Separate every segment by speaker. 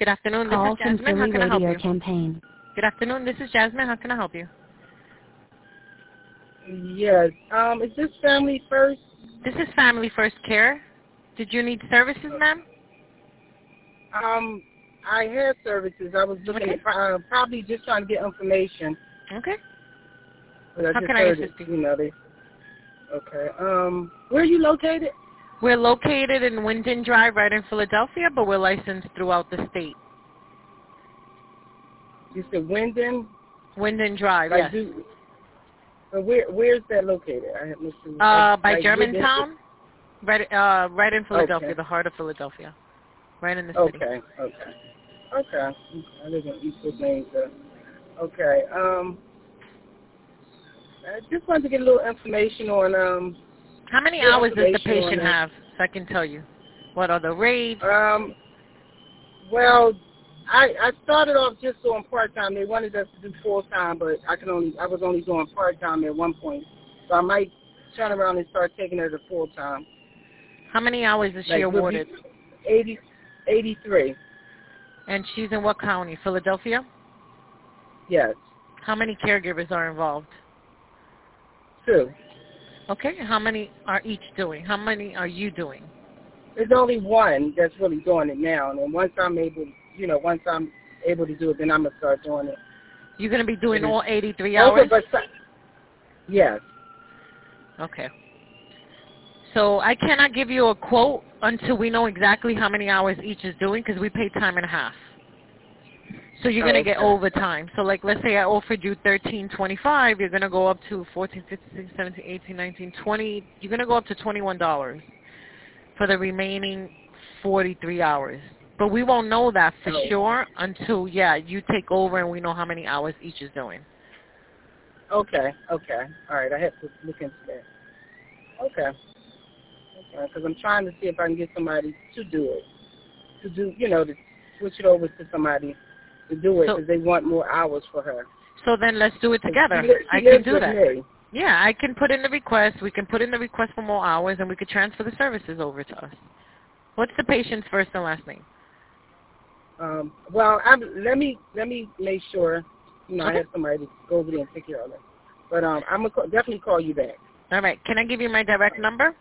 Speaker 1: Good afternoon. This
Speaker 2: Call
Speaker 1: is
Speaker 2: from
Speaker 1: Jasmine. How
Speaker 2: Philly
Speaker 1: can I help
Speaker 2: Radio
Speaker 1: you?
Speaker 2: Campaign.
Speaker 1: Good afternoon. This is Jasmine. How can I help you?
Speaker 3: Yes. Is this Family First?
Speaker 1: This is Family First Care. Did you need services, ma'am?
Speaker 3: I had services. I was looking at probably just trying to get information.
Speaker 1: Okay.
Speaker 3: But
Speaker 1: How
Speaker 3: just
Speaker 1: can I
Speaker 3: heard
Speaker 1: assist
Speaker 3: it,
Speaker 1: you?
Speaker 3: you know, okay. Where are you located?
Speaker 1: We're located in Wyndham Drive, right in Philadelphia, but we're licensed throughout the state.
Speaker 3: You said Wyndham?
Speaker 1: Wyndham Drive,
Speaker 3: Like
Speaker 1: yes.
Speaker 3: Where's that located? I have listened.
Speaker 1: By
Speaker 3: like
Speaker 1: Germantown, right in Philadelphia,
Speaker 3: Okay.
Speaker 1: the heart of Philadelphia, right in the city.
Speaker 3: Okay. I live in East Pennsylvania. Okay. I just wanted to get a little information on
Speaker 1: How many hours does the patient have, so I can tell you? What are the rates?
Speaker 3: Well, I started off just doing part-time. They wanted us to do full-time, but I was only doing part-time at one point. So I might turn around and start taking her to full-time.
Speaker 1: How many hours is she awarded?
Speaker 3: 83.
Speaker 1: And she's in what county? Philadelphia?
Speaker 3: Yes.
Speaker 1: How many caregivers are involved?
Speaker 3: 2.
Speaker 1: Okay. How many are each doing? How many are you doing?
Speaker 3: There's only one that's really doing it now, and once I'm able to do it, then I'm gonna start doing it.
Speaker 1: You're gonna be doing all 83 hours?
Speaker 3: Yes.
Speaker 1: Okay. So I cannot give you a quote until we know exactly how many hours each is doing, because we pay time and a half. So you're going to get overtime. So like, let's say I offered you $13.25, you're going to go up to $14, $15, $17, $18, $19, $20. You're going to go up to $21 for the remaining 43 hours. But we won't know that for sure until, you take over and we know how many hours each is doing.
Speaker 3: Okay. All right, I have to look into that. Okay. Because I'm trying to see if I can get somebody to do it. To switch it over to somebody to do it, because they want more hours for her.
Speaker 1: So then let's do it together. I
Speaker 3: She
Speaker 1: can
Speaker 3: lives
Speaker 1: do
Speaker 3: with
Speaker 1: that.
Speaker 3: me.
Speaker 1: Yeah, I can put in the request. We can put in the request for more hours, and we could transfer the services over to us. What's the patient's first and last name?
Speaker 3: Well, let me make sure. I have somebody to go over there and take care of it. But I'm gonna definitely call you back.
Speaker 1: All right. Can I give you my direct number?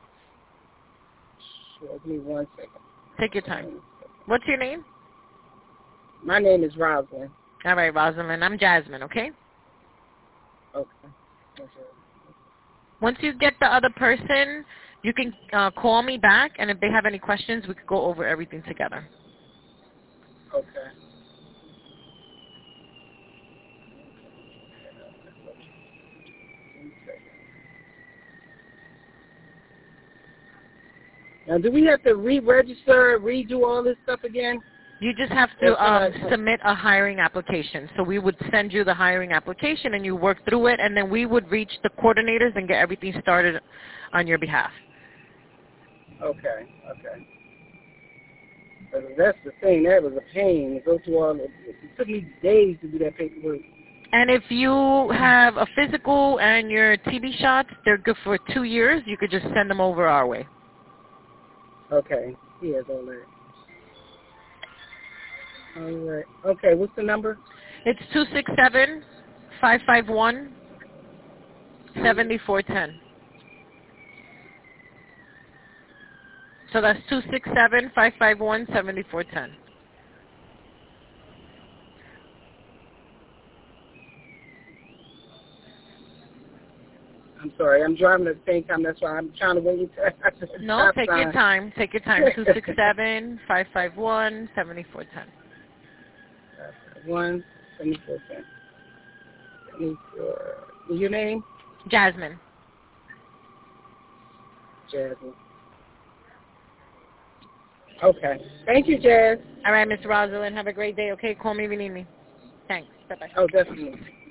Speaker 3: Sure. Give me 1 second.
Speaker 1: Take your time. What's your name?
Speaker 3: My name is Rosalind.
Speaker 1: All right, Rosalind. I'm Jasmine, okay?
Speaker 3: Okay.
Speaker 1: Once you get the other person, you can call me back, and if they have any questions, we could go over everything together.
Speaker 3: Okay. Now, do we have to re-register, redo all this stuff again?
Speaker 1: You just have to submit a hiring application. So we would send you the hiring application, and you work through it, and then we would reach the coordinators and get everything started on your behalf.
Speaker 3: Okay. That's the thing. That was a pain to go through all it. It took me days to do that paperwork.
Speaker 1: And if you have a physical and your TB shots, they're good for 2 years. You could just send them over our way.
Speaker 3: Okay. He has all that. All right. Okay, what's the number?
Speaker 1: It's 267-551-7410. So that's 267-551-7410.
Speaker 3: I'm sorry, I'm driving at the same time. That's why I'm trying to wait.
Speaker 1: No, take your time. Take your time. 267-551-7410.
Speaker 3: 7410. Your name?
Speaker 1: Jasmine.
Speaker 3: Jasmine. Okay. Thank you, Jazz.
Speaker 1: All right, Miss Rosalind. Have a great day, okay? Call me if you need me. Thanks. Bye-bye.
Speaker 3: Oh, definitely.